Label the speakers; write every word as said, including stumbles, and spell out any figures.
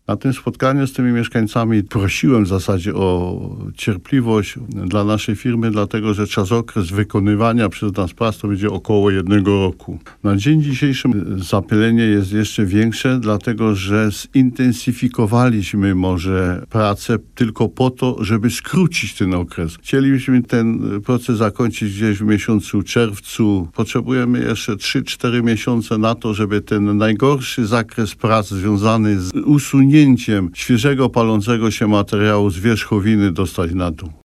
Speaker 1: Na tym spotkaniu z tymi mieszkańcami prosiłem w zasadzie o cierpliwość dla naszej firmy, dlatego że czasokres wykonywania przez nas prac to będzie około jednego roku. Na dzień dzisiejszy zapylenie jest jeszcze większe, dlatego że zintensyfikowaliśmy może pracę tylko po to, żeby skrócić ten okres. Chcielibyśmy ten proces zakończyć gdzieś w miesiącu czerwcu. Potrzebujemy jeszcze trzy cztery miesiące na to, żeby ten najgorszy zakres prac związany z usunięciem świeżego palącego się materiału z wierzchowiny dostać na dół.